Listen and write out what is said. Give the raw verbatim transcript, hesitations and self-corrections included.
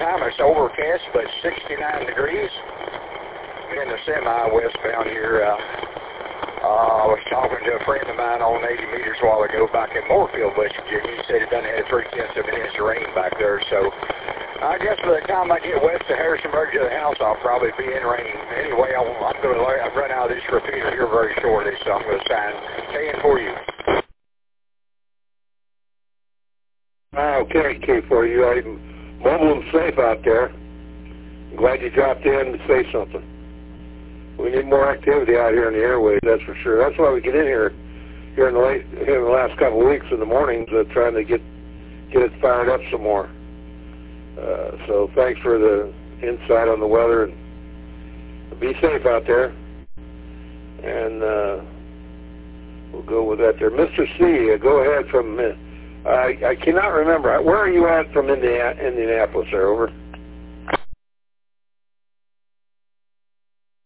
time. It's overcast, but sixty-nine degrees. In the semi westbound here. Uh, uh, I was talking to a friend of mine on eighty meters a while ago back in Moorfield, West Virginia. He said it done had three tenths of an inch of rain back there. So I guess by the time I get west of Harrisonburg to the house, I'll probably be in rain. Anyway, I'm, I'm going to run out of this repeater here very shortly, so I'm going to sign ten for you. Okay, K for you. I'm mobile and safe out there. I'm glad you dropped in to say something. We need more activity out here in the airways, that's for sure. That's why we get in here here in the late, here in the last couple of weeks in the mornings, uh, trying to get get it fired up some more. Uh, so thanks for the insight on the weather, and be safe out there. And uh, we'll go with that there. Mister C, uh, go ahead from. Uh, I I cannot remember. Where are you at from Indiana, Indianapolis? There, over.